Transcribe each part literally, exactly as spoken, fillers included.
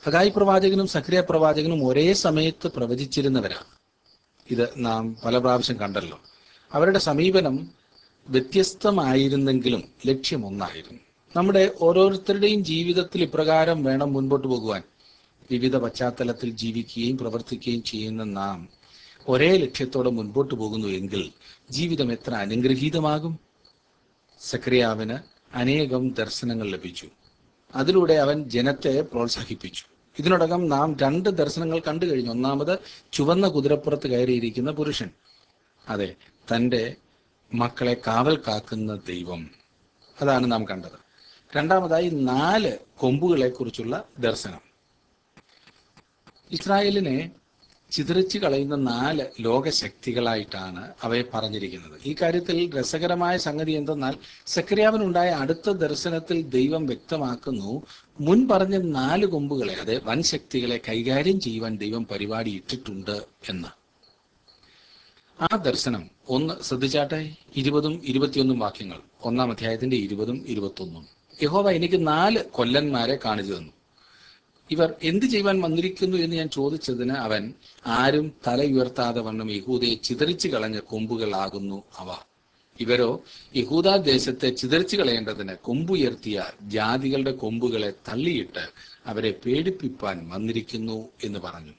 ഹഗായി പ്രവാചകനും സക്രിയ പ്രവാചകനും ഒരേ സമയത്ത് പ്രവചിച്ചിരുന്നവരാണ്. ഇത് നാം പല പ്രാവശ്യം കണ്ടല്ലോ. അവരുടെ സമീപനം വ്യത്യസ്തമായിരുന്നെങ്കിലും ലക്ഷ്യം ഒന്നായിരുന്നു. നമ്മുടെ ഓരോരുത്തരുടെയും ജീവിതത്തിൽ ഇപ്രകാരം വേണം മുൻപോട്ട് പോകുവാൻ. വിവിധ പശ്ചാത്തലത്തിൽ ജീവിക്കുകയും പ്രവർത്തിക്കുകയും ചെയ്യുന്ന നാം ഒരേ ലക്ഷ്യത്തോടെ മുൻപോട്ട് പോകുന്നു എങ്കിൽ ജീവിതം എത്ര അനുഗ്രഹീതമാകും. സക്രിയാവിന് അനേകം ദർശനങ്ങൾ ലഭിച്ചു. അതിലൂടെ അവൻ ജനത്തെ പ്രോത്സാഹിപ്പിച്ചു. ഇതിനോടകം നാം രണ്ട് ദർശനങ്ങൾ കണ്ടു കഴിഞ്ഞു. ഒന്നാമത് ചുവന്ന കുതിരപ്പുറത്ത് കയറിയിരിക്കുന്ന പുരുഷൻ, അതെ, തൻ്റെ മക്കളെ കാവൽ കാക്കുന്ന ദൈവം, അതാണ് നാം കണ്ടത്. രണ്ടാമതായി നാല് കൊമ്പുകളെ കുറിച്ചുള്ള ദർശനം. ഇസ്രായേലിനെ ചിതറിച്ചു കളയുന്ന നാല് ലോകശക്തികളായിട്ടാണ് അവയെ പറഞ്ഞിരിക്കുന്നത്. ഈ കാര്യത്തിൽ രസകരമായ സംഗതി എന്തെന്നാൽ സക്രിയാവിനുണ്ടായ അടുത്ത ദർശനത്തിൽ ദൈവം വ്യക്തമാക്കുന്നു, മുൻ പറഞ്ഞ നാല് കൊമ്പുകളെ, അതെ, വൻ ശക്തികളെ കൈകാര്യം ചെയ്യുവാൻ ദൈവം പരിപാടി ഇട്ടിട്ടുണ്ട് എന്ന്. ആ ദർശനം ഒന്ന് ശ്രദ്ധിച്ചാട്ടെ, ഇരുപതും ഇരുപത്തിയൊന്നും വാക്യങ്ങൾ, ഒന്നാം അധ്യായത്തിന്റെ ഇരുപതും ഇരുപത്തൊന്നും. യഹോവ എനിക്ക് നാല് കൊല്ലന്മാരെ കാണിച്ചു തന്നു. ഇവർ എന്ത് ചെയ്യുവാൻ വന്നിരിക്കുന്നു എന്ന് ഞാൻ ചോദിച്ചതിന് അവൻ, ആരും തല ഉയർത്താതെ വണ്ണം യഹൂദയെ ചിതറിച്ചു കളഞ്ഞ കൊമ്പുകളാകുന്നു അവ. ഇവരോ യഹൂദാ ദേശത്തെ ചിതറിച്ചു കളയേണ്ടതിന് കൊമ്പുയർത്തിയ ജാതികളുടെ കൊമ്പുകളെ തള്ളിയിട്ട് അവരെ പേടിപ്പിപ്പാൻ വന്നിരിക്കുന്നു എന്ന് പറഞ്ഞു.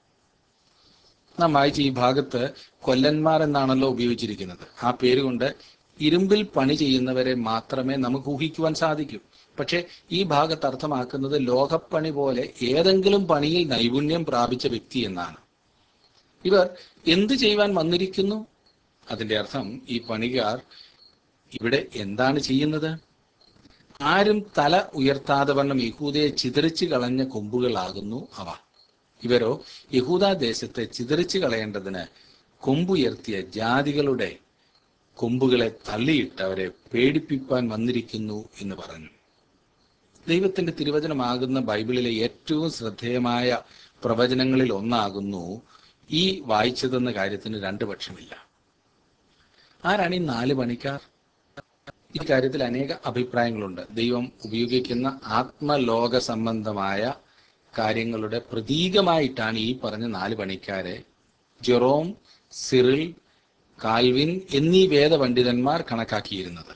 നാം വായിച്ച ഈ ഭാഗത്ത് കൊല്ലന്മാർ എന്നാണല്ലോ ഉപയോഗിച്ചിരിക്കുന്നത്. ആ പേരുകൊണ്ട് ഇരുമ്പിൽ പണി ചെയ്യുന്നവരെ മാത്രമേ നമുക്ക് ഊഹിക്കുവാൻ സാധിക്കൂ. പക്ഷെ ഈ ഭാഗത്ത് അർത്ഥമാക്കുന്നത് ലോകപ്പണി പോലെ ഏതെങ്കിലും പണിയിൽ നൈപുണ്യം പ്രാപിച്ച വ്യക്തി എന്നാണ്. ഇവർ എന്ത് ചെയ്യുവാൻ വന്നിരിക്കുന്നു? അതിന്റെ അർത്ഥം, ഈ പണിക്കാർ ഇവിടെ എന്താണ് ചെയ്യുന്നത്? ആരും തല ഉയർത്താതെ വണ്ണം യഹൂദയെ ചിതറിച്ചു കളഞ്ഞ കൊമ്പുകളാകുന്നു അവ. ഇവരോ യഹൂദാ ദേശത്തെ ചിതറിച്ചു കളയേണ്ടതിന് കൊമ്പുയർത്തിയ ജാതികളുടെ കൊമ്പുകളെ തള്ളിയിട്ട് അവരെ പേടിപ്പിപ്പാൻ വന്നിരിക്കുന്നു എന്ന് പറഞ്ഞു. ദൈവത്തിന്റെ തിരുവചനമാകുന്ന ബൈബിളിലെ ഏറ്റവും ശ്രദ്ധേയമായ പ്രവചനങ്ങളിൽ ഒന്നാകുന്നു ഈ വായിച്ചതെന്ന കാര്യത്തിന് രണ്ട് പക്ഷമില്ല. ആരാണ് ഈ നാല് പണിക്കാർ? ഈ കാര്യത്തിൽ അനേക അഭിപ്രായങ്ങളുണ്ട്. ദൈവം ഉപയോഗിക്കുന്ന ആത്മലോക സംബന്ധമായ കാര്യങ്ങളുടെ പ്രതീകമായിട്ടാണ് ഈ പറഞ്ഞ നാല് പണിക്കാരെ ജെറോം, സിറിൽ, കാൽവിൻ എന്നീ വേദപണ്ഡിതന്മാർ കണക്കാക്കിയിരുന്നത്.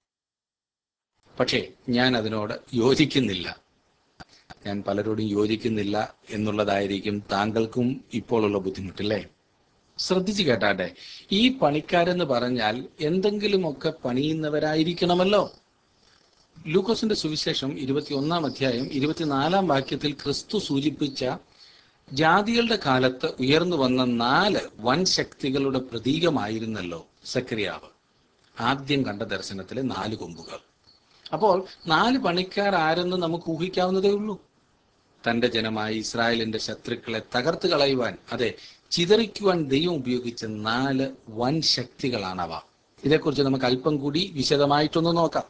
പക്ഷേ ഞാൻ അതിനോട് യോജിക്കുന്നില്ല. ഞാൻ പലരോടും യോജിക്കുന്നില്ല എന്നുള്ളതായിരിക്കും താങ്കൾക്കും ഇപ്പോഴുള്ള ബുദ്ധിമുട്ടില്ലേ? ശ്രദ്ധിച്ചു കേട്ടാട്ടെ, ഈ പണിക്കാരെന്ന് പറഞ്ഞാൽ എന്തെങ്കിലുമൊക്കെ പണിയുന്നവരായിരിക്കണമല്ലോ. ലൂക്കോസിന്റെ സുവിശേഷം ഇരുപത്തിയൊന്നാം അധ്യായം ഇരുപത്തിനാലാം വാക്യത്തിൽ ക്രിസ്തു സൂചിപ്പിച്ച ജാതികളുടെ കാലത്ത് ഉയർന്നു വന്ന നാല് വൻ ശക്തികളുടെ പ്രതീകമായിരുന്നല്ലോ സക്രിയാവ്. ആദ്യം കണ്ട ദർശനത്തിലെ നാല് കൊമ്പുകൾ. അപ്പോൾ നാല് പണിക്കാർ ആരെന്ന് നമുക്ക് ഊഹിക്കാവുന്നതേ ഉള്ളൂ. തന്റെ ജനമായ ഇസ്രായേലിന്റെ ശത്രുക്കളെ തകർത്ത് കളയുവാൻ, അതെ, ചിതറിക്കുവാൻ ദൈവം ഉപയോഗിച്ച നാല് വൻ ശക്തികളാണവ. ഇതേക്കുറിച്ച് നമുക്ക് അല്പം കൂടി വിശദമായിട്ടൊന്ന് നോക്കാം.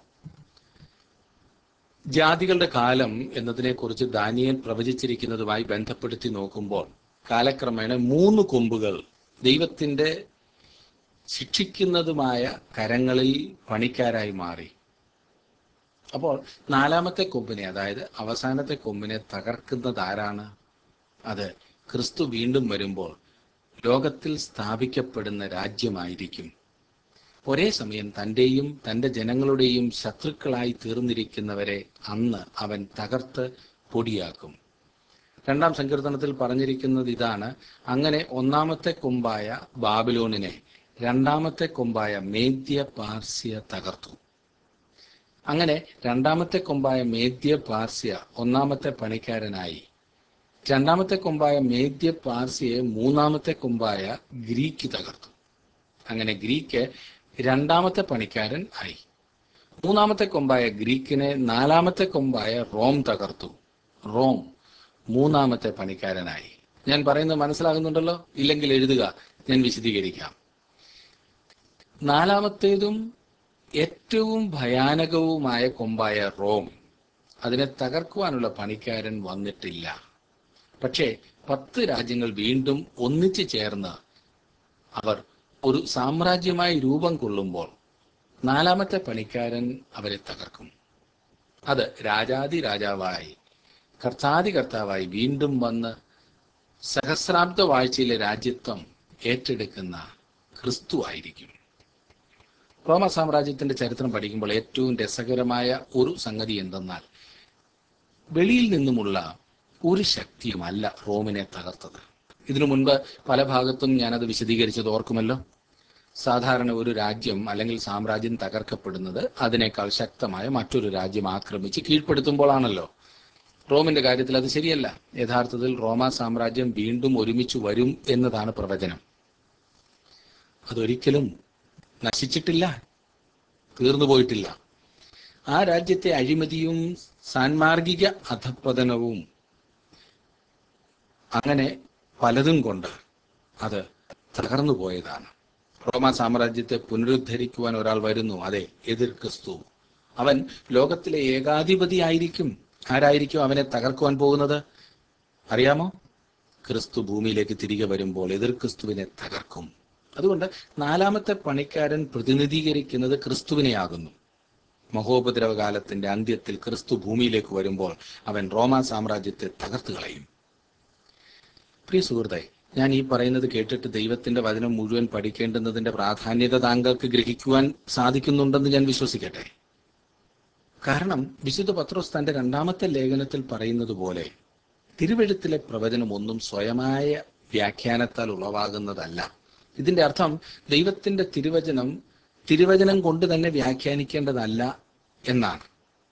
ജാതികളുടെ കാലം എന്നതിനെക്കുറിച്ച് ദാനിയേൽ പ്രവചിച്ചിരിക്കുന്നതുമായി ബന്ധപ്പെടുത്തി നോക്കുമ്പോൾ കാലക്രമേണ മൂന്ന് കൊമ്പുകൾ ദൈവത്തിന്റെ ശിക്ഷിക്കുന്നതുമായ കരങ്ങളിൽ പണിക്കാരായി മാറി. അപ്പോൾ നാലാമത്തെ കൊമ്പിനെ, അതായത് അവസാനത്തെ കൊമ്പിനെ തകർക്കുന്നത് ആരാണ്? അത് ക്രിസ്തു വീണ്ടും വരുമ്പോൾ ലോകത്തിൽ സ്ഥാപിക്കപ്പെടുന്ന രാജ്യമായിരിക്കും. ഒരേ സമയം തൻ്റെയും തൻ്റെ ജനങ്ങളുടെയും ശത്രുക്കളായി തീർന്നിരിക്കുന്നവരെ അന്ന് അവൻ തകർത്ത് പൊടിയാക്കും. രണ്ടാം സങ്കീർത്തനത്തിൽ പറഞ്ഞിരിക്കുന്നത് ഇതാണ്: അങ്ങനെ ഒന്നാമത്തെ കൊമ്പായ ബാബിലോണിനെ രണ്ടാമത്തെ കൊമ്പായ മേദ്യ പാർസ്യ തകർത്തു. അങ്ങനെ രണ്ടാമത്തെ കൊമ്പായ മേദ്യ പാർസ്യ ഒന്നാമത്തെ പണിക്കാരനായി. രണ്ടാമത്തെ കൊമ്പായ മേദ്യ പാർസ്യയെ മൂന്നാമത്തെ കൊമ്പായ ഗ്രീക്ക് തകർത്തു. അങ്ങനെ ഗ്രീക്ക് രണ്ടാമത്തെ പണിക്കാരൻ ആയി. മൂന്നാമത്തെ കൊമ്പായ ഗ്രീക്കിനെ നാലാമത്തെ കൊമ്പായ റോം തകർത്തു. റോം മൂന്നാമത്തെ പണിക്കാരനായി. ഞാൻ പറയുന്നത് മനസ്സിലാകുന്നുണ്ടല്ലോ? ഇല്ലെങ്കിൽ എഴുതുക, ഞാൻ വിശദീകരിക്കാം. നാലാമത്തേതും ഏറ്റവും ഭയാനകവുമായ കൊമ്പായ റോം, അതിനെ തകർക്കുവാനുള്ള പണിക്കാരൻ വന്നിട്ടില്ല. പക്ഷേ പത്ത് രാജ്യങ്ങൾ വീണ്ടും ഒന്നിച്ചു ചേർന്ന് അവർ ഒരു സാമ്രാജ്യമായി രൂപം കൊള്ളുമ്പോൾ നാലാമത്തെ പണിക്കാരൻ അവരെ തകർക്കും. അത് രാജാതി രാജാവായി കർത്താതി കർത്താവായി വീണ്ടും വന്ന് സഹസ്രാബ്ദ വാഴ്ചയിലെ രാജ്യത്വം ഏറ്റെടുക്കുന്ന ക്രിസ്തു ആയിരിക്കും. റോമ സാമ്രാജ്യത്തിന്റെ ചരിത്രം പഠിക്കുമ്പോൾ ഏറ്റവും രസകരമായ ഒരു സംഗതി എന്തെന്നാൽ, വെളിയിൽ നിന്നുമുള്ള ഒരു ശക്തിയുമല്ല റോമിനെ തകർത്തത്. ഇതിനു മുൻപ് പല ഭാഗത്തും ഞാനത് വിശദീകരിച്ചത് ഓർക്കുമല്ലോ. സാധാരണ ഒരു രാജ്യം അല്ലെങ്കിൽ സാമ്രാജ്യം തകർക്കപ്പെടുന്നത് അതിനേക്കാൾ ശക്തമായ മറ്റൊരു രാജ്യം ആക്രമിച്ച് കീഴ്പ്പെടുത്തുമ്പോഴാണല്ലോ. റോമിന്റെ കാര്യത്തിൽ അത് ശരിയല്ല. യഥാർത്ഥത്തിൽ റോമ സാമ്രാജ്യം വീണ്ടും ഒരുമിച്ച് വരും എന്നതാണ് പ്രവചനം. അതൊരിക്കലും നശിച്ചിട്ടില്ല, തീർന്നു പോയിട്ടില്ല. ആ രാജ്യത്തെ അഴിമതിയും സാൻമാർഗിക അധപ്പതനവും അങ്ങനെ പലതും കൊണ്ട് അത് തകർന്നു പോയതാണ്. റോമ സാമ്രാജ്യത്തെ പുനരുദ്ധരിക്കുവാൻ ഒരാൾ വരുന്നു, അതെ, എതിർ ക്രിസ്തു. അവൻ ലോകത്തിലെ ഏകാധിപതി ആയിരിക്കും. ആരായിരിക്കും അവനെ തകർക്കുവാൻ പോകുന്നത് അറിയാമോ? ക്രിസ്തു ഭൂമിയിലേക്ക് തിരികെ വരുമ്പോൾ എതിർ ക്രിസ്തുവിനെ തകർക്കും. അതുകൊണ്ട് നാലാമത്തെ പണിക്കാരൻ പ്രതിനിധീകരിക്കുന്നത് ക്രിസ്തുവിനെയാകുന്നു. മഹോപദ്രവകാലത്തിന്റെ അന്ത്യത്തിൽ ക്രിസ്തു ഭൂമിയിലേക്ക് വരുമ്പോൾ അവൻ റോമ സാമ്രാജ്യത്തെ തകർത്തു കളയും. പ്രിയ സുഹൃത്തെ, ഞാൻ ഈ പറയുന്നത് കേട്ടിട്ട് ദൈവത്തിന്റെ വചനം മുഴുവൻ പഠിക്കേണ്ടുന്നതിന്റെ പ്രാധാന്യത താങ്കൾക്ക് ഗ്രഹിക്കുവാൻ സാധിക്കുന്നുണ്ടെന്ന് ഞാൻ വിശ്വസിക്കട്ടെ. കാരണം വിശുദ്ധ പത്രോസ് തന്റെ രണ്ടാമത്തെ ലേഖനത്തിൽ പറയുന്നത് പോലെ തിരുവെഴുത്തിലെ പ്രവചനം ഒന്നും സ്വയമായ വ്യാഖ്യാനത്താൽ ഉളവാകുന്നതല്ല. ഇതിന്റെ അർത്ഥം ദൈവത്തിന്റെ തിരുവചനം തിരുവചനം കൊണ്ട് തന്നെ വ്യാഖ്യാനിക്കേണ്ടതല്ല എന്നാണ്.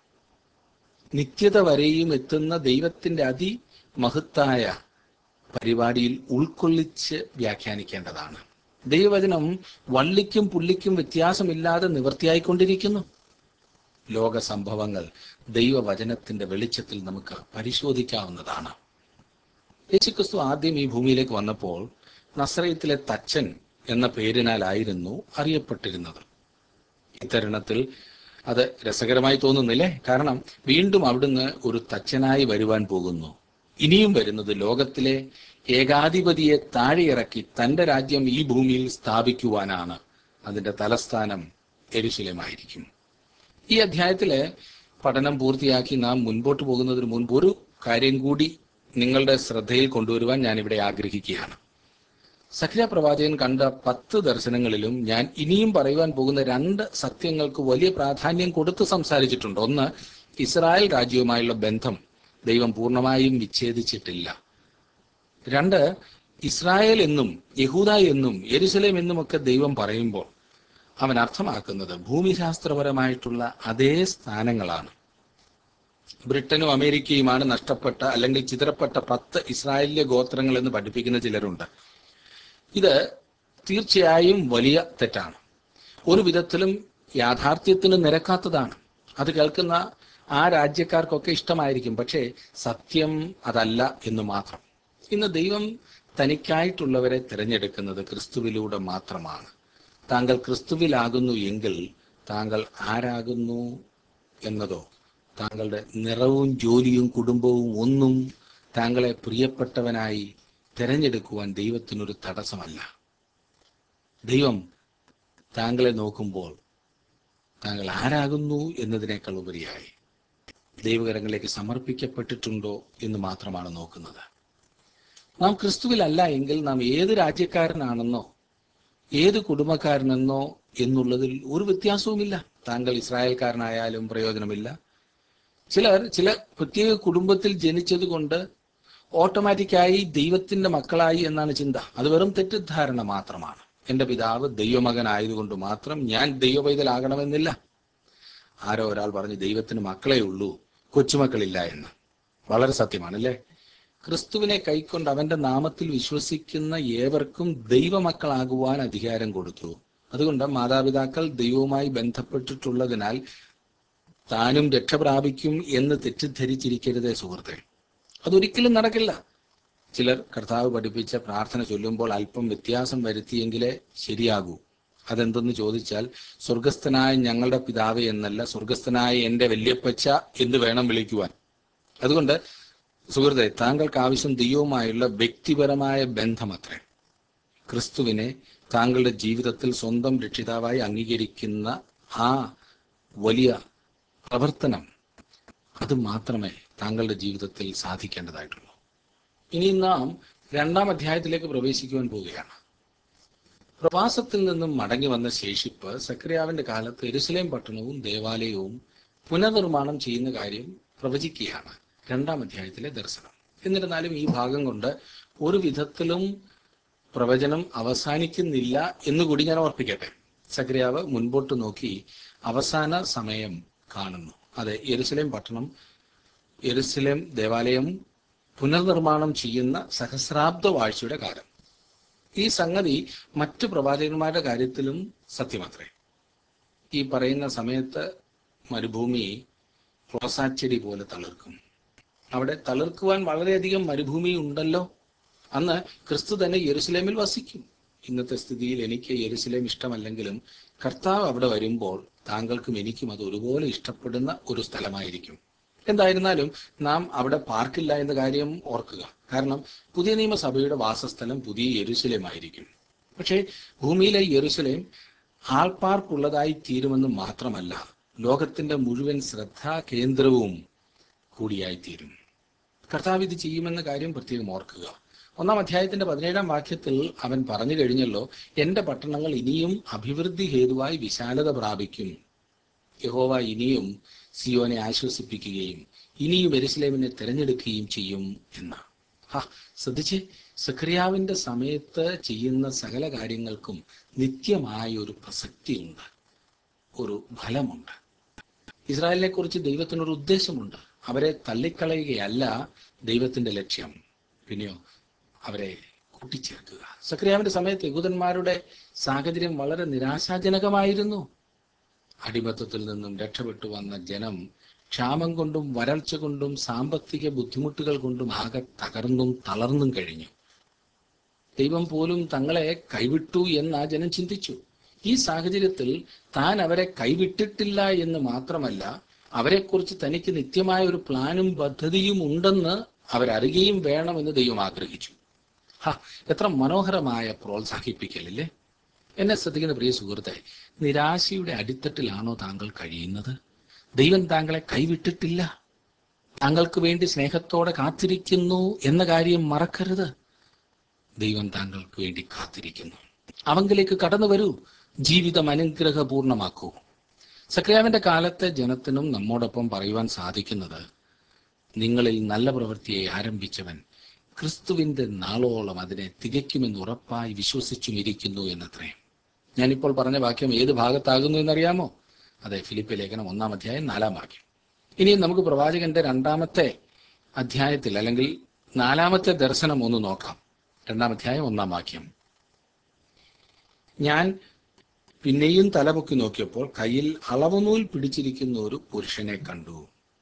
നിത്യത വരെയും എത്തുന്ന ദൈവത്തിന്റെ അതിമഹത്തായ പരിപാടിയിൽ ഉൾക്കൊള്ളിച്ച് വ്യാഖ്യാനിക്കേണ്ടതാണ്. ദൈവവചനം വള്ളിക്കും പുള്ളിക്കും വ്യത്യാസമില്ലാതെ നിവൃത്തിയായിക്കൊണ്ടിരിക്കുന്നു. ലോക സംഭവങ്ങൾ ദൈവവചനത്തിന്റെ വെളിച്ചത്തിൽ നമുക്ക് പരിശോധിക്കാവുന്നതാണ്. യേശുക്രിസ്തു ആദ്യം ഈ ഭൂമിയിലേക്ക് വന്നപ്പോൾ നസറേത്തിലെ തച്ചൻ എന്ന പേരിനാലായിരുന്നു അറിയപ്പെട്ടിരുന്നത്. ഇത്തരുണത്തിൽ അത് രസകരമായി തോന്നുന്നില്ലേ? കാരണം വീണ്ടും അവിടുന്ന് ഒരു തച്ചനായി വരുവാൻ പോകുന്നു. ഇനിയും വരുന്നത് ലോകത്തിലെ ഏകാധിപതിയെ താഴെയിറക്കി തന്റെ രാജ്യം ഈ ഭൂമിയിൽ സ്ഥാപിക്കുവാനാണ്. അതിന്റെ തലസ്ഥാനം യെരൂശലേമായിരിക്കും. ഈ അധ്യായത്തിലെ പഠനം പൂർത്തിയാക്കി നാം മുൻപോട്ട് പോകുന്നതിന് മുൻപ് ഒരു കാര്യം കൂടി നിങ്ങളുടെ ശ്രദ്ധയിൽ കൊണ്ടുവരുവാൻ ഞാൻ ഇവിടെ ആഗ്രഹിക്കുകയാണ്. സഖറിയ പ്രവാചകൻ കണ്ട പത്ത് ദർശനങ്ങളിലും ഞാൻ ഇനിയും പറയുവാൻ പോകുന്ന രണ്ട് സത്യങ്ങൾക്ക് വലിയ പ്രാധാന്യം കൊടുത്ത് സംസാരിച്ചിട്ടുണ്ട്. ഒന്ന്, ഇസ്രായേൽ രാജ്യവുമായുള്ള ബന്ധം ദൈവം പൂർണ്ണമായും വിച്ഛേദിച്ചിട്ടില്ല. രണ്ട്, ഇസ്രായേൽ എന്നും യഹൂദ എന്നും യെരൂശലേം എന്നുമൊക്കെ ദൈവം പറയുമ്പോൾ അവൻ അർത്ഥമാക്കുന്നത് ഭൂമിശാസ്ത്രപരമായിട്ടുള്ള അതേ സ്ഥാനങ്ങളാണ്. ബ്രിട്ടനും അമേരിക്കയുമാണ് നഷ്ടപ്പെട്ട അല്ലെങ്കിൽ ചിതറപ്പെട്ട പത്ത് ഇസ്രായേലിലെ ഗോത്രങ്ങൾ എന്ന് പഠിപ്പിക്കുന്ന ചിലരുണ്ട്. ഇത് തീർച്ചയായും വലിയ തെറ്റാണ്. ഒരു വിധത്തിലും യാഥാർത്ഥ്യത്തിന് നിരക്കാത്തതാണ്. അത് കേൾക്കുന്ന ആ രാജ്യക്കാർക്കൊക്കെ ഇഷ്ടമായിരിക്കും, പക്ഷേ സത്യം അതല്ല എന്ന് മാത്രം. ഇന്ന് ദൈവം തനിക്കായിട്ടുള്ളവരെ തിരഞ്ഞെടുക്കുന്നത് ക്രിസ്തുവിലൂടെ മാത്രമാണ്. താങ്കൾ ക്രിസ്തുവിലാകുന്നു എങ്കിൽ താങ്കൾ ആരാകുന്നു എന്നതോ താങ്കളുടെ നിറവും ജോലിയും കുടുംബവും ഒന്നും താങ്കളെ പ്രിയപ്പെട്ടവനായി തിരഞ്ഞെടുക്കുവാൻ ദൈവത്തിനൊരു തടസ്സമല്ല. ദൈവം താങ്കളെ നോക്കുമ്പോൾ താങ്കൾ ആരാകുന്നു എന്നതിനേക്കാൾ ഉപരിയായി ദൈവകരങ്ങളിലേക്ക് സമർപ്പിക്കപ്പെട്ടിട്ടുണ്ടോ എന്ന് മാത്രമാണ് നോക്കുന്നത്. നാം ക്രിസ്തുവിലല്ല എങ്കിൽ നാം ഏത് രാജ്യക്കാരനാണെന്നോ ഏത് കുടുംബക്കാരനെന്നോ എന്നുള്ളതിൽ ഒരു വ്യത്യാസവുമില്ല. താങ്കൾ ഇസ്രായേൽക്കാരനായാലും പ്രയോജനമില്ല. ചിലർ ചില പ്രത്യേക കുടുംബത്തിൽ ജനിച്ചത് കൊണ്ട് ഓട്ടോമാറ്റിക്കായി ദൈവത്തിന്റെ മക്കളായി എന്നാണ് ചിന്ത. അത് വെറും തെറ്റിദ്ധാരണ മാത്രമാണ്. എൻ്റെ പിതാവ് ദൈവമകനായതുകൊണ്ട് മാത്രം ഞാൻ ദൈവപൈതലാകണമെന്നില്ല. ആരോ ഒരാൾ പറഞ്ഞ് ദൈവത്തിന് മക്കളേ ഉള്ളൂ, കൊച്ചുമക്കളില്ല എന്ന്. വളരെ സത്യമാണല്ലേ? ക്രിസ്തുവിനെ കൈക്കൊണ്ട് അവന്റെ നാമത്തിൽ വിശ്വസിക്കുന്ന ഏവർക്കും ദൈവമക്കളാകുവാൻ അധികാരം കൊടുത്തു. അതുകൊണ്ട് മാതാപിതാക്കൾ ദൈവവുമായി ബന്ധപ്പെട്ടിട്ടുള്ളതിനാൽ താനും രക്ഷപ്രാപിക്കും എന്ന് തെറ്റിദ്ധരിച്ചിരിക്കരുതേ സുഹൃത്തെ. അതൊരിക്കലും നടക്കില്ല. ചിലർ കർത്താവ് പഠിപ്പിച്ച പ്രാർത്ഥന ചൊല്ലുമ്പോൾ അല്പം വ്യത്യാസം വരുത്തിയെങ്കിലേ ശരിയാകൂ. അതെന്തെന്ന് ചോദിച്ചാൽ, സ്വർഗസ്ഥനായ ഞങ്ങളുടെ പിതാവേ എന്നല്ല, സ്വർഗസ്ഥനായ എൻ്റെ വല്യപ്പച്ച എന്ന് വേണം വിളിക്കുവാൻ. അതുകൊണ്ട് സുഹൃത്തെ, താങ്കൾക്ക് ആവശ്യം ദൈവവുമായുള്ള വ്യക്തിപരമായ ബന്ധമത്രേ. ക്രിസ്തുവിനെ താങ്കളുടെ ജീവിതത്തിൽ സ്വന്തം രക്ഷിതാവായി അംഗീകരിക്കുന്ന ആ വലിയ പ്രവർത്തനം, അത് മാത്രമേ താങ്കളുടെ ജീവിതത്തിൽ സാധിക്കേണ്ടതായിട്ടുള്ളൂ. ഇനി നാം രണ്ടാം അധ്യായത്തിലേക്ക് പ്രവേശിക്കുവാൻ പോവുകയാണ്. പ്രവാസത്തിൽ നിന്നും മടങ്ങി വന്ന ശേഷിപ്പ് സക്രിയാവിന്റെ കാലത്ത് യെരുശലേം പട്ടണവും ദേവാലയവും പുനർനിർമ്മാണം ചെയ്യുന്ന കാര്യം പ്രവചിക്കുകയാണ് രണ്ടാം അധ്യായത്തിലെ ദർശനം. എന്നിരുന്നാലും ഈ ഭാഗം കൊണ്ട് ഒരു വിധത്തിലും പ്രവചനം അവസാനിക്കുന്നില്ല എന്നുകൂടി ഞാൻ ഓർപ്പിക്കട്ടെ. സക്രിയാവ് മുൻപോട്ട് നോക്കി അവസാന സമയം കാണുന്നു. അതെ, യെരുശലേം പട്ടണം, യെരുശലേം ദേവാലയം പുനർനിർമ്മാണം ചെയ്യുന്ന സഹസ്രാബ്ദ വാഴ്ചയുടെ കാലം. ഈ സംഗതി മറ്റു പ്രവാചകന്മാരുടെ കാര്യത്തിലും സത്യമത്രേ. ഈ പറയുന്ന സമയത്ത് മരുഭൂമി റോസാച്ചെടി പോലെ തളിർക്കും. അവിടെ തളിർക്കുവാൻ വളരെയധികം മരുഭൂമി ഉണ്ടല്ലോ. അന്ന് ക്രിസ്തു തന്നെ യെരുശലേമിൽ വസിക്കും. ഇന്നത്തെ സ്ഥിതിയിൽ എനിക്ക് യെരുശലേം ഇഷ്ടമല്ലെങ്കിലും കർത്താവ് അവിടെ വരുമ്പോൾ താങ്കൾക്കും എനിക്കും അത് ഒരുപോലെ ഇഷ്ടപ്പെടുന്ന ഒരു സ്ഥലമായിരിക്കും. എന്തായിരുന്നാലും നാം അവിടെ പാർക്കില്ല എന്ന കാര്യം ഓർക്കുക. കാരണം പുതിയ നിയമസഭയുടെ വാസസ്ഥലം പുതിയ യെരുശലേം ആയിരിക്കും. പക്ഷേ ഭൂമിയിലെ യെരുശലേം ആൾപ്പാർക്കുള്ളതായി തീരുമെന്ന് മാത്രമല്ല, ലോകത്തിന്റെ മുഴുവൻ ശ്രദ്ധാ കേന്ദ്രവും കൂടിയായി തീരും. കർത്താവ് ഇത് ചെയ്യുമെന്ന കാര്യം പ്രത്യേകം ഓർക്കുക. ഒന്നാം അധ്യായത്തിന്റെ പതിനേഴാം വാക്യത്തിൽ അവൻ പറഞ്ഞു കഴിഞ്ഞല്ലോ, എന്റെ പട്ടണങ്ങൾ ഇനിയും അഭിവൃദ്ധി ഹേതുവായി വിശാലത പ്രാപിക്കും. യഹോവ ഇനിയും സിയോനെ ആശ്വസിപ്പിക്കുകയും ഇനിയും യെരുശലേമിനെ തിരഞ്ഞെടുക്കുകയും ചെയ്യും എന്ന്. ഹാ, ശ്രദ്ധിച്ചേ, സഖറിയാവിന്റെ സമയത്ത് ചെയ്യുന്ന സകല കാര്യങ്ങൾക്കും നിത്യമായ ഒരു പ്രസക്തിയുണ്ട്, ഒരു ഫലമുണ്ട്. ഇസ്രായേലിനെ കുറിച്ച് ദൈവത്തിനൊരു ഉദ്ദേശമുണ്ട്. അവരെ തള്ളിക്കളയുകയല്ല ദൈവത്തിന്റെ ലക്ഷ്യം, പിന്നെയോ അവരെ കൂട്ടിച്ചേർക്കുക. സഖറിയാവിന്റെ സമയത്ത് യഹൂദന്മാരുടെ സാഹചര്യം വളരെ നിരാശാജനകമായിരുന്നു. അടിമത്തത്തിൽ നിന്നും രക്ഷപ്പെട്ടു വന്ന ജനം ക്ഷാമം കൊണ്ടും വരൾച്ച കൊണ്ടും സാമ്പത്തിക ബുദ്ധിമുട്ടുകൾ കൊണ്ടും ആകെ തകർന്നും തളർന്നും കഴിഞ്ഞു. ദൈവം പോലും തങ്ങളെ കൈവിട്ടു എന്ന് ആ ജനം ചിന്തിച്ചു. ഈ സാഹചര്യത്തിൽ താൻ അവരെ കൈവിട്ടിട്ടില്ല എന്ന് മാത്രമല്ല, അവരെക്കുറിച്ച് തനിക്ക് നിത്യമായ ഒരു പ്ലാനും പദ്ധതിയും ഉണ്ടെന്ന് അവരറിയുകയും വേണമെന്ന് ദൈവം ആഗ്രഹിച്ചു. ഹാ, എത്ര മനോഹരമായ പ്രോത്സാഹിപ്പിക്കലില്ലേ. എന്നെ ശ്രദ്ധിക്കുന്ന പ്രിയ സുഹൃത്തെ, നിരാശയുടെ അടിത്തട്ടിലാണോ താങ്കൾ കഴിയുന്നത്? ദൈവം താങ്കളെ കൈവിട്ടിട്ടില്ല. താങ്കൾക്ക് വേണ്ടി സ്നേഹത്തോടെ കാത്തിരിക്കുന്നു എന്ന കാര്യം മറക്കരുത്. ദൈവം താങ്കൾക്ക് വേണ്ടി കാത്തിരിക്കുന്നു. അവങ്കിലേക്ക് കടന്നു വരൂ, ജീവിതം അനുഗ്രഹപൂർണമാക്കൂ. സഖറിയാവിന്റെ കാലത്തെ ജനത്തിനും നമ്മോടൊപ്പം പറയുവാൻ സാധിക്കുന്നത്, നിങ്ങളിൽ നല്ല പ്രവൃത്തിയെ ആരംഭിച്ചവൻ ക്രിസ്തുവിന്റെ നാളോളം അതിനെ തികയ്ക്കുമെന്ന് ഉറപ്പായി വിശ്വസിച്ചും ഇരിക്കുന്നു എന്നത്രേ. ഞാനിപ്പോൾ പറഞ്ഞ വാക്യം ഏത് ഭാഗത്താകുന്നു എന്നറിയാമോ? അതെ, ഫിലിപ്പി ലേഖനം ഒന്നാം അധ്യായം നാലാം വാക്യം. ഇനിയും നമുക്ക് പ്രവാചകന്റെ രണ്ടാമത്തെ അധ്യായത്തിൽ അല്ലെങ്കിൽ നാലാമത്തെ ദർശനം ഒന്ന് നോക്കാം. രണ്ടാം അധ്യായം ഒന്നാം വാക്യം. ഞാൻ പിന്നെയും തലപൊക്കി നോക്കിയപ്പോൾ കയ്യിൽ അളവുനൂൽ പിടിച്ചിരിക്കുന്ന ഒരു പുരുഷനെ കണ്ടു.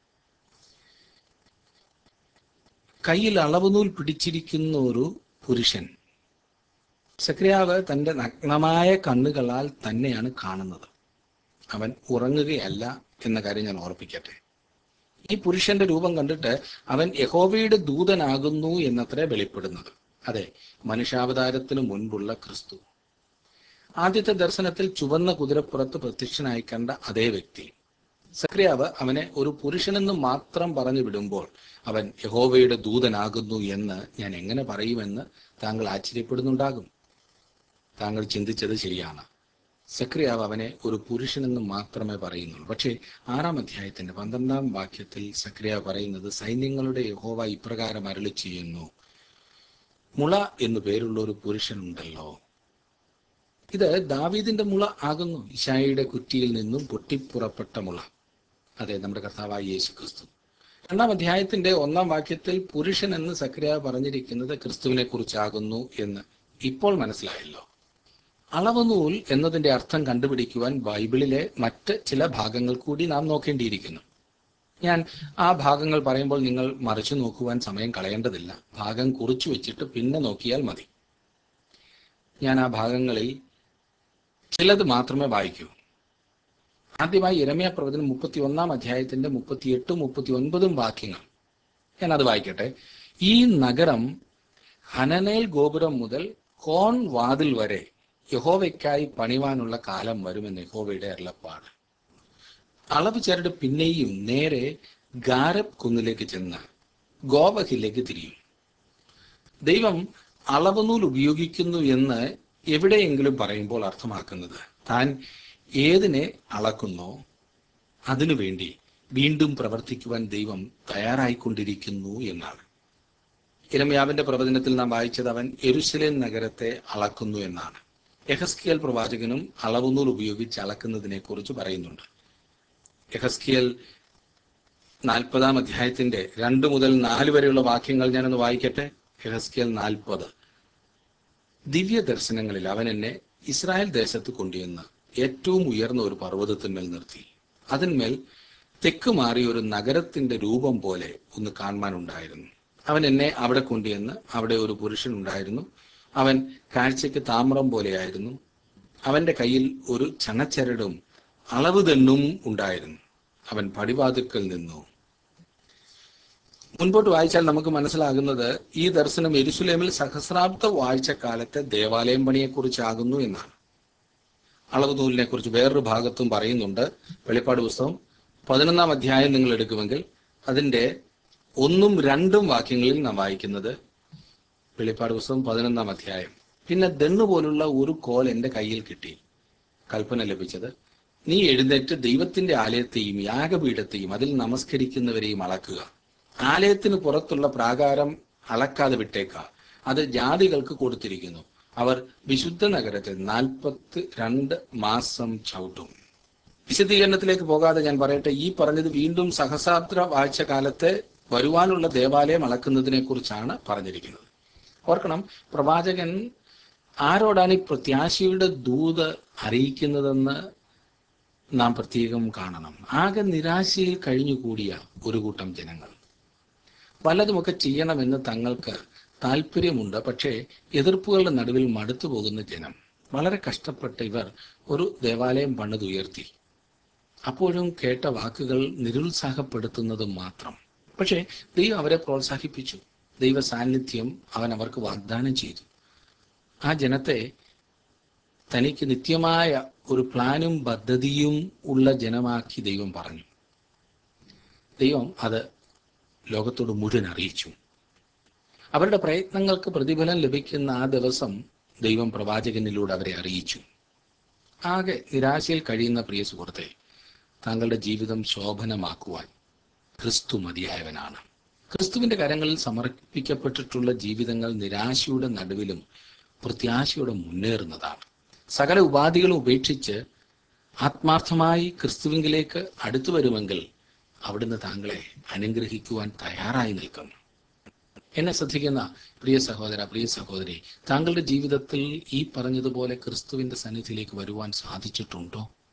കയ്യിൽ അളവുനൂൽ പിടിച്ചിരിക്കുന്ന ഒരു പുരുഷൻ. സഖറിയാവ് തന്റെ നഗ്നമായ കണ്ണുകളാൽ തന്നെയാണ് കാണുന്നത്. അവൻ ഉറങ്ങുകയല്ല എന്ന കാര്യം ഞാൻ ഓർപ്പിക്കട്ടെ. ഈ പുരുഷന്റെ രൂപം കണ്ടിട്ട് അവൻ യഹോവയുടെ ദൂതനാകുന്നു എന്നത്രേ വെളിപ്പെടുന്നത്. അതെ, മനുഷ്യാവതാരത്തിന് മുൻപുള്ള ക്രിസ്തു. ആദ്യത്തെ ദർശനത്തിൽ ചുവന്ന കുതിരപ്പുറത്ത് പ്രത്യക്ഷനായി കണ്ട അതേ വ്യക്തി. സഖറിയാവ് അവനെ ഒരു പുരുഷനെന്ന് മാത്രം പറഞ്ഞു വിടുമ്പോൾ അവൻ യഹോവയുടെ ദൂതനാകുന്നു എന്ന് ഞാൻ എങ്ങനെ പറയുമെന്ന് താങ്കൾ ആശ്ചര്യപ്പെടുന്നുണ്ടാകും. താങ്കൾ ചിന്തിച്ചത് ശരിയാണ്. സഖറിയാവ് അവനെ ഒരു പുരുഷനെന്ന് മാത്രമേ പറയുന്നുള്ളൂ. പക്ഷേ ആറാം അധ്യായത്തിന്റെ പന്ത്രണ്ടാം വാക്യത്തിൽ സഖറിയാവ് പറയുന്നത്, സൈന്യങ്ങളുടെ യഹോവ ഇപ്രകാരം അരുളി ചെയ്യുന്നു, മുള എന്നു പേരുള്ള ഒരു പുരുഷനുണ്ടല്ലോ. ഇത് ദാവീദിന്റെ മുള ആകുന്നു, ഇശായിയുടെ കുറ്റിയിൽ നിന്നും പൊട്ടിപ്പുറപ്പെട്ട മുള. അതെ, നമ്മുടെ കർത്താവായ യേശു ക്രിസ്തു. രണ്ടാം അധ്യായത്തിന്റെ ഒന്നാം വാക്യത്തിൽ പുരുഷൻ എന്ന് സഖറിയാവ് പറഞ്ഞിരിക്കുന്നത് ക്രിസ്തുവിനെ കുറിച്ചാകുന്നു എന്ന് ഇപ്പോൾ മനസ്സിലായല്ലോ. അളവുനൂൽ എന്നതിന്റെ അർത്ഥം കണ്ടുപിടിക്കുവാൻ ബൈബിളിലെ മറ്റ് ചില ഭാഗങ്ങൾ കൂടി നാം നോക്കേണ്ടിയിരിക്കുന്നു. ഞാൻ ആ ഭാഗങ്ങൾ പറയുമ്പോൾ നിങ്ങൾ മറിച്ചു നോക്കുവാൻ സമയം കളയേണ്ടതില്ല. ഭാഗം കുറിച്ചു വെച്ചിട്ട് പിന്നെ നോക്കിയാൽ മതി. ഞാൻ ആ ഭാഗങ്ങളിൽ ചിലത് മാത്രമേ വായിക്കൂ. ആദ്യമായി യിരെമ്യാ പ്രവചനം മുപ്പത്തി ഒന്നാം അധ്യായത്തിന്റെ മുപ്പത്തി എട്ടും മുപ്പത്തി ഒൻപതും വാക്യങ്ങൾ ഞാൻ അത് വായിക്കട്ടെ. ഈ നഗരം ഹനനേൽ ഗോപുരം മുതൽ കോൺ വാതിൽ വരെ യഹോവയ്ക്കായി പണിവാനുള്ള കാലം വരുമെന്ന് യഹോവയുടെ അരുളപ്പാട്. അളവ് ചരട് പിന്നെയും നേരെ ഗാരബ് കുന്നിലേക്ക് ചെന്ന് ഗോവഹിലേക്ക് തിരിയും. ദൈവം അളവുനൂൽ ഉപയോഗിക്കുന്നു എന്ന് എവിടെയെങ്കിലും പറയുമ്പോൾ അർത്ഥമാക്കുന്നത് താൻ ഏതിനെ അളക്കുന്നോ അതിനുവേണ്ടി വീണ്ടും പ്രവർത്തിക്കുവാൻ ദൈവം തയ്യാറായിക്കൊണ്ടിരിക്കുന്നു എന്നാണ്. യിരെമ്യാവിന്റെ പ്രവചനത്തിൽ നാം വായിച്ചത് അവൻ യെരൂശലേം നഗരത്തെ അളക്കുന്നു എന്നാണ്. യെഹെസ്കേൽ പ്രവാചകനും അളവുനൂൽ ഉപയോഗിച്ച് അളക്കുന്നതിനെ കുറിച്ച് പറയുന്നുണ്ട്. യെഹെസ്കേൽ നാൽപ്പതാം അധ്യായത്തിന്റെ രണ്ട് മുതൽ നാല് വരെയുള്ള വാക്യങ്ങൾ ഞാനൊന്ന് വായിക്കട്ടെ. യെഹെസ്കേൽ നാൽപ്പത്. ദിവ്യ ദർശനങ്ങളിൽ അവൻ എന്നെ ഇസ്രായേൽ ദേശത്ത് കൊണ്ടുവന്ന് ഏറ്റവും ഉയർന്ന ഒരു പർവ്വതത്തിന്മേൽ നിർത്തി. അതിന്മേൽ തെക്ക് മാറി ഒരു നഗരത്തിന്റെ രൂപം പോലെ ഒന്ന് കാണുവാനുണ്ടായിരുന്നു. അവൻ എന്നെ അവിടെ കൊണ്ടുവന്ന് അവിടെ ഒരു പുരുഷൻ ഉണ്ടായിരുന്നു. അവൻ കാഴ്ചയ്ക്ക് താമ്രം പോലെയായിരുന്നു. അവന്റെ കയ്യിൽ ഒരു ചണച്ചരടും അളവ് തെണ്ണും ഉണ്ടായിരുന്നു. അവൻ പടിവാതിൽക്കൽ നിന്നു. മുൻപോട്ട് വായിച്ചാൽ നമുക്ക് മനസ്സിലാകുന്നത് ഈ ദർശനം യെരൂശലേമിൽ സഹസ്രാബ്ദ വാഴ്ചക്കാലത്തെ ദേവാലയം പണിയെക്കുറിച്ചാകുന്നു എന്നാണ്. അളവ് നൂലിനെ കുറിച്ച് വേറൊരു ഭാഗത്തും പറയുന്നുണ്ട്. വെളിപ്പാട് പുസ്തകം പതിനൊന്നാം അധ്യായം നിങ്ങൾ എടുക്കുമെങ്കിൽ അതിന്റെ ഒന്നും രണ്ടും വാക്യങ്ങളിൽ നാം വായിക്കുന്നത്, വെളിപ്പാട് പുസ്തകം പതിനൊന്നാം അധ്യായം, പിന്നെ ദണ്ണ് പോലുള്ള ഒരു കോൽ എൻ്റെ കയ്യിൽ കിട്ടി. കൽപ്പന ലഭിച്ചത്, നീ എഴുന്നേറ്റ് ദൈവത്തിന്റെ ആലയത്തെയും യാഗപീഠത്തെയും അതിൽ നമസ്കരിക്കുന്നവരെയും അളക്കുക. ആലയത്തിന് പുറത്തുള്ള പ്രാകാരം അളക്കാതെ വിട്ടേക്ക, അത് ജാതികൾക്ക് കൊടുത്തിരിക്കുന്നു. അവർ വിശുദ്ധ നഗരത്തിൽ നാൽപ്പത്തി രണ്ട് മാസം ചവിട്ടും. വിശദീകരണത്തിലേക്ക് പോകാതെ ഞാൻ പറയട്ടെ, ഈ പറഞ്ഞത് വീണ്ടും സഹസ്രാബ്ദ വാഴ്ച കാലത്തെ വരുവാനുള്ള ദേവാലയം അളക്കുന്നതിനെ കുറിച്ചാണ് പറഞ്ഞിരിക്കുന്നത്. ഓർക്കണം, പ്രവാചകൻ ആരോടാണ് ഈ പ്രത്യാശയുടെ ദൂത് അറിയിക്കുന്നതെന്ന് നാം പ്രത്യേകം കാണണം. ആകെ നിരാശയിൽ കഴിഞ്ഞുകൂടിയ ഒരു കൂട്ടം ജനങ്ങൾ. പലതുമൊക്കെ ചെയ്യണമെന്ന് തങ്ങൾക്ക് താല്പര്യമുണ്ട്, പക്ഷേ എതിർപ്പുകളുടെ നടുവിൽ മടുത്തു പോകുന്ന ജനം. വളരെ കഷ്ടപ്പെട്ട് ഇവർ ഒരു ദേവാലയം പണിതുയർത്തി. അപ്പോഴും കേട്ട വാക്കുകൾ നിരുത്സാഹപ്പെടുത്തുന്നത് മാത്രം. പക്ഷേ ദൈവം അവരെ പ്രോത്സാഹിപ്പിച്ചു. ദൈവ സാന്നിധ്യം അവൻ അവർക്ക് വാഗ്ദാനം ചെയ്തു. ആ ജനത്തെ തനിക്ക് നിത്യമായ ഒരു പ്ലാനും പദ്ധതിയും ഉള്ള ജനമാക്കി ദൈവം പറഞ്ഞു. ദൈവം അത് ലോകത്തോട് മുഴുവൻ അറിയിച്ചു. അവരുടെ പ്രയത്നങ്ങൾക്ക് പ്രതിഫലം ലഭിക്കുന്ന ആ ദിവസം ദൈവം പ്രവാചകനിലൂടെ അവരെ അറിയിച്ചു. ആകെ നിരാശയിൽ കഴിയുന്ന പ്രിയ സുഹൃത്തെ, താങ്കളുടെ ജീവിതം ശോഭനമാക്കുവാൻ ക്രിസ്തു മതിയായവനാണ്. ക്രിസ്തുവിന്റെ കരങ്ങളിൽ സമർപ്പിക്കപ്പെട്ടിട്ടുള്ള ജീവിതങ്ങൾ നിരാശയുടെ നടുവിലും പ്രത്യാശയോടെ മുന്നേറുന്നതാണ്. സകല ഉപാധികളും ഉപേക്ഷിച്ച് ആത്മാർത്ഥമായി ക്രിസ്തുവിങ്കിലേക്ക് അടുത്തു വരുമെങ്കിൽ അവിടുന്ന് താങ്കളെ അനുഗ്രഹിക്കുവാൻ തയ്യാറായി നിൽക്കുന്നു. എന്നെ ശ്രദ്ധിക്കുന്ന പ്രിയ സഹോദര, പ്രിയ സഹോദരി, താങ്കളുടെ ജീവിതത്തിൽ ഈ പറഞ്ഞതുപോലെ ക്രിസ്തുവിന്റെ സന്നിധിയിലേക്ക് വരുവാൻ സാധിച്ചിട്ടുണ്ടോ?